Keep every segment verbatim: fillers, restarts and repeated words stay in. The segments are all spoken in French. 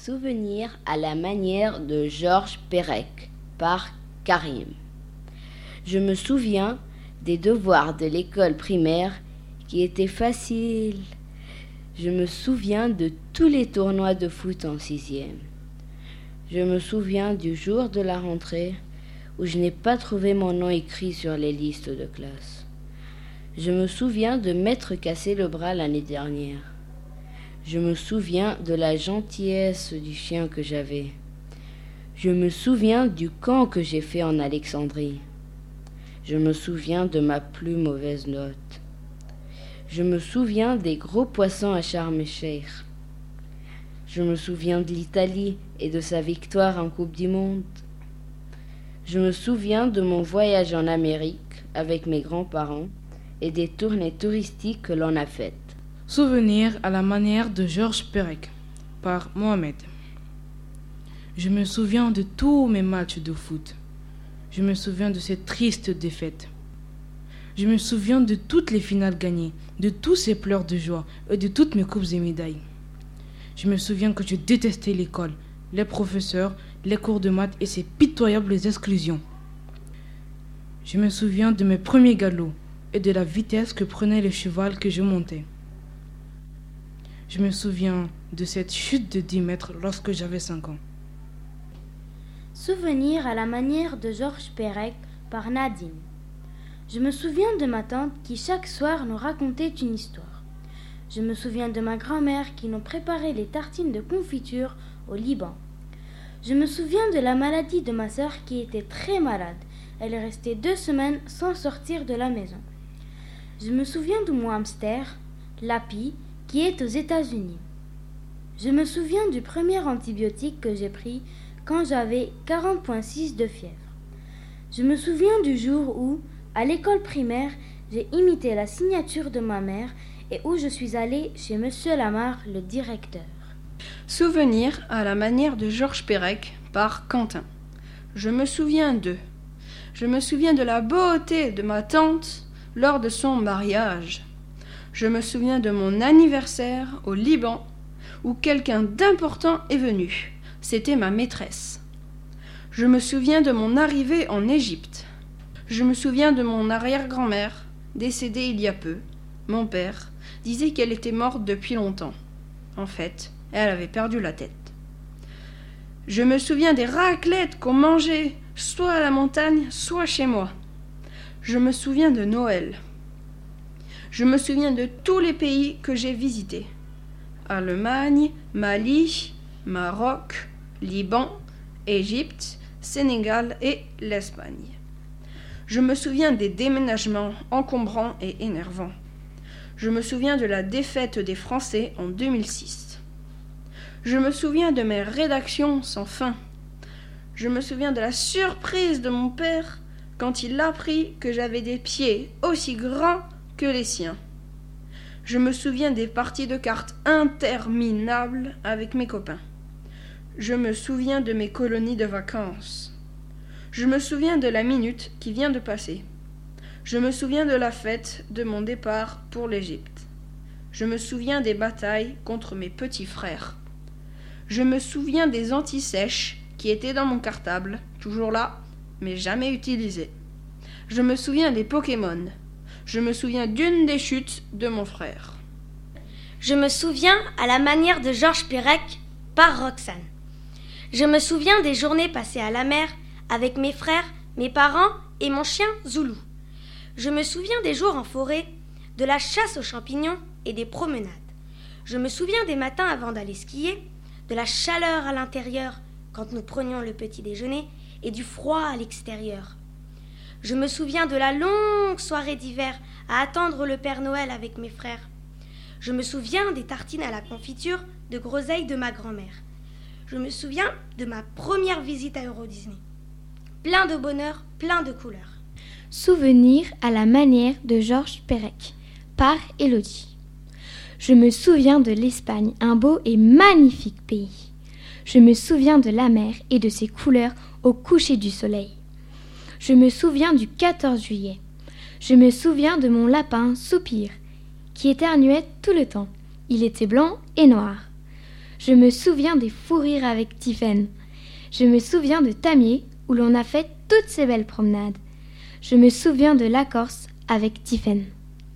Souvenir à la manière de Georges Perec par Karim. Je me souviens des devoirs de l'école primaire qui étaient faciles. Je me souviens de tous les tournois de foot en sixième. Je me souviens du jour de la rentrée où je n'ai pas trouvé mon nom écrit sur les listes de classe. Je me souviens de m'être cassé le bras l'année dernière. Je me souviens de la gentillesse du chien que j'avais. Je me souviens du camp que j'ai fait en Alexandrie. Je me souviens de ma plus mauvaise note. Je me souviens des gros poissons à Sharm el-Sheikh. Je me souviens de l'Italie et de sa victoire en Coupe du Monde. Je me souviens de mon voyage en Amérique avec mes grands-parents et des tournées touristiques que l'on a faites. Souvenir à la manière de Georges Perec par Mohamed. Je me souviens de tous mes matchs de foot. Je me souviens de ces tristes défaites. Je me souviens de toutes les finales gagnées, de tous ces pleurs de joie et de toutes mes coupes et médailles. Je me souviens que je détestais l'école, les professeurs, les cours de maths et ces pitoyables exclusions. Je me souviens de mes premiers galops et de la vitesse que prenait le cheval que je montais. Je me souviens de cette chute de dix mètres lorsque j'avais cinq ans. Souvenir à la manière de Georges Perec par Nadine. Je me souviens de ma tante qui chaque soir nous racontait une histoire. Je me souviens de ma grand-mère qui nous préparait les tartines de confiture au Liban. Je me souviens de la maladie de ma sœur qui était très malade. Elle est restée deux semaines sans sortir de la maison. Je me souviens de mon hamster, Lapi, qui est aux États-Unis. Je me souviens du premier antibiotique que j'ai pris quand j'avais quarante virgule six de fièvre. Je me souviens du jour où, à l'école primaire, j'ai imité la signature de ma mère et où je suis allée chez Monsieur Lamar, le directeur. Souvenir à la manière de Georges Perec par Quentin. Je me souviens d'eux. Je me souviens de la beauté de ma tante lors de son mariage. Je me souviens de mon anniversaire au Liban où quelqu'un d'important est venu. C'était ma maîtresse. Je me souviens de mon arrivée en Égypte. Je me souviens de mon arrière-grand-mère, décédée il y a peu. Mon père disait qu'elle était morte depuis longtemps. En fait, elle avait perdu la tête. Je me souviens des raclettes qu'on mangeait, soit à la montagne, soit chez moi. Je me souviens de Noël. Je me souviens de tous les pays que j'ai visités. Allemagne, Mali, Maroc, Liban, Égypte, Sénégal et l'Espagne. Je me souviens des déménagements encombrants et énervants. Je me souviens de la défaite des Français en deux mille six. Je me souviens de mes rédactions sans fin. Je me souviens de la surprise de mon père quand il apprit que j'avais des pieds aussi grands que les siens. Je me souviens des parties de cartes interminables avec mes copains. Je me souviens de mes colonies de vacances. Je me souviens de la minute qui vient de passer. Je me souviens de la fête de mon départ pour l'Égypte. Je me souviens des batailles contre mes petits frères. Je me souviens des antisèches qui étaient dans mon cartable, toujours là, mais jamais utilisés. Je me souviens des Pokémon. Je me souviens d'une des chutes de mon frère. Je me souviens à la manière de Georges Perec par Roxane. Je me souviens des journées passées à la mer avec mes frères, mes parents et mon chien Zoulou. Je me souviens des jours en forêt, de la chasse aux champignons et des promenades. Je me souviens des matins avant d'aller skier, de la chaleur à l'intérieur quand nous prenions le petit déjeuner et du froid à l'extérieur. Je me souviens de la longue soirée d'hiver à attendre le Père Noël avec mes frères. Je me souviens des tartines à la confiture de groseilles de ma grand-mère. Je me souviens de ma première visite à Euro Disney. Plein de bonheur, plein de couleurs. Souvenir à la manière de Georges Perec par Élodie. Je me souviens de l'Espagne, un beau et magnifique pays. Je me souviens de la mer et de ses couleurs au coucher du soleil. Je me souviens du quatorze juillet. Je me souviens de mon lapin Soupir, qui éternuait tout le temps. Il était blanc et noir. Je me souviens des fous rires avec Tiphaine. Je me souviens de Tamier, où l'on a fait toutes ces belles promenades. Je me souviens de la Corse avec Tiphaine.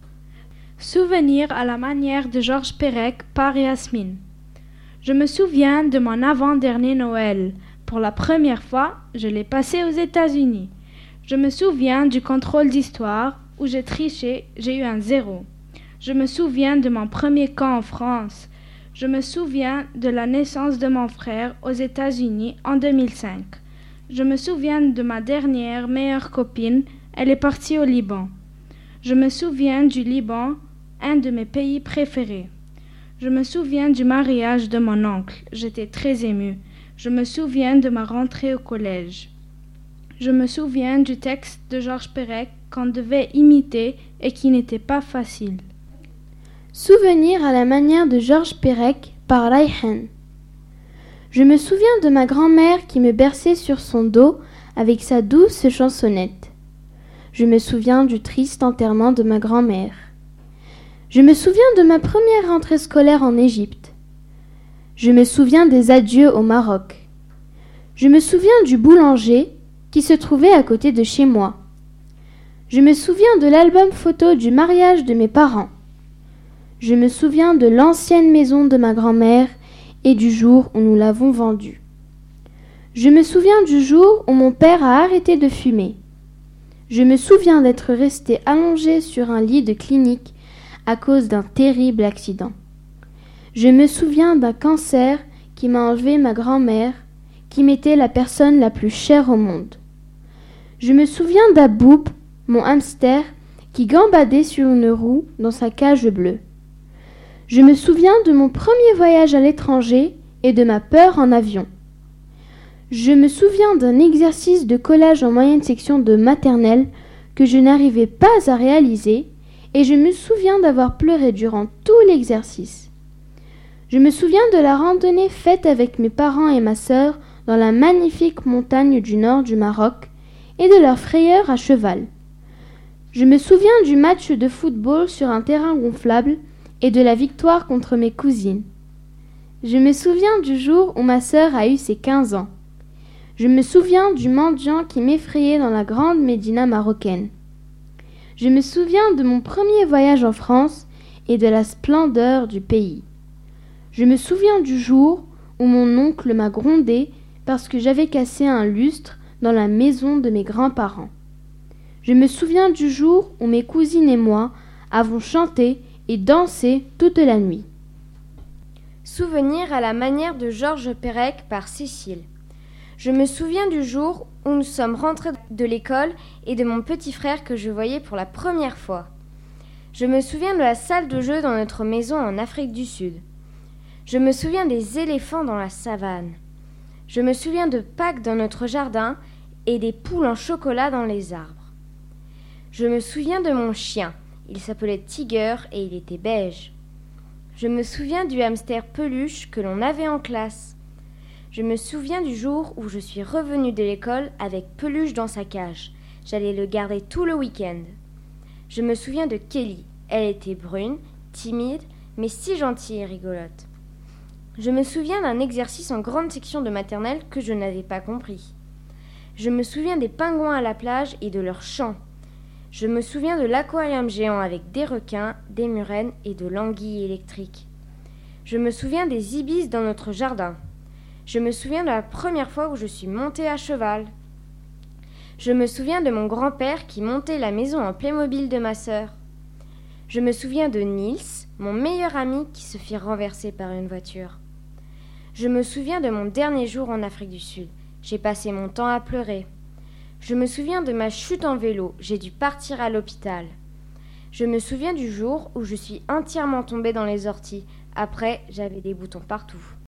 Souvenir à la manière de Georges Perec par Yasmine. Je me souviens de mon avant-dernier Noël. Pour la première fois, je l'ai passé aux États-Unis. Je me souviens du contrôle d'histoire où j'ai triché, j'ai eu un zéro. Je me souviens de mon premier camp en France. Je me souviens de la naissance de mon frère aux États-Unis en deux mille cinq. Je me souviens de ma dernière meilleure copine, elle est partie au Liban. Je me souviens du Liban, un de mes pays préférés. Je me souviens du mariage de mon oncle, j'étais très émue. Je me souviens de ma rentrée au collège. Je me souviens du texte de Georges Perec qu'on devait imiter et qui n'était pas facile. Souvenir à la manière de Georges Perec par Rayhan. Je me souviens de ma grand-mère qui me berçait sur son dos avec sa douce chansonnette. Je me souviens du triste enterrement de ma grand-mère. Je me souviens de ma première rentrée scolaire en Égypte. Je me souviens des adieux au Maroc. Je me souviens du boulanger qui se trouvait à côté de chez moi. Je me souviens de l'album photo du mariage de mes parents. Je me souviens de l'ancienne maison de ma grand-mère et du jour où nous l'avons vendue. Je me souviens du jour où mon père a arrêté de fumer. Je me souviens d'être resté allongé sur un lit de clinique à cause d'un terrible accident. Je me souviens d'un cancer qui m'a enlevé ma grand-mère, qui m'était la personne la plus chère au monde. Je me souviens d'Aboub, mon hamster, qui gambadait sur une roue dans sa cage bleue. Je me souviens de mon premier voyage à l'étranger et de ma peur en avion. Je me souviens d'un exercice de collage en moyenne section de maternelle que je n'arrivais pas à réaliser et je me souviens d'avoir pleuré durant tout l'exercice. Je me souviens de la randonnée faite avec mes parents et ma sœur dans la magnifique montagne du nord du Maroc et de leur frayeur à cheval. Je me souviens du match de football sur un terrain gonflable et de la victoire contre mes cousines. Je me souviens du jour où ma sœur a eu ses quinze ans. Je me souviens du mendiant qui m'effrayait dans la grande médina marocaine. Je me souviens de mon premier voyage en France et de la splendeur du pays. Je me souviens du jour où mon oncle m'a grondé parce que j'avais cassé un lustre dans la maison de mes grands-parents. Je me souviens du jour où mes cousines et moi avons chanté et dansé toute la nuit. Souvenir à la manière de Georges Perec par Cécile. Je me souviens du jour où nous sommes rentrés de l'école et de mon petit frère que je voyais pour la première fois. Je me souviens de la salle de jeu dans notre maison en Afrique du Sud. Je me souviens des éléphants dans la savane. Je me souviens de Pâques dans notre jardin et des poules en chocolat dans les arbres. Je me souviens de mon chien. Il s'appelait Tiger et il était beige. Je me souviens du hamster peluche que l'on avait en classe. Je me souviens du jour où je suis revenue de l'école avec Peluche dans sa cage. J'allais le garder tout le week-end. Je me souviens de Kelly. Elle était brune, timide, mais si gentille et rigolote. Je me souviens d'un exercice en grande section de maternelle que je n'avais pas compris. Je me souviens des pingouins à la plage et de leurs chants. Je me souviens de l'aquarium géant avec des requins, des murènes et de l'anguille électrique. Je me souviens des ibis dans notre jardin. Je me souviens de la première fois où je suis montée à cheval. Je me souviens de mon grand-père qui montait la maison en Playmobil de ma sœur. Je me souviens de Nils, mon meilleur ami qui se fit renverser par une voiture. Je me souviens de mon dernier jour en Afrique du Sud. J'ai passé mon temps à pleurer. Je me souviens de ma chute en vélo. J'ai dû partir à l'hôpital. Je me souviens du jour où je suis entièrement tombée dans les orties. Après, j'avais des boutons partout.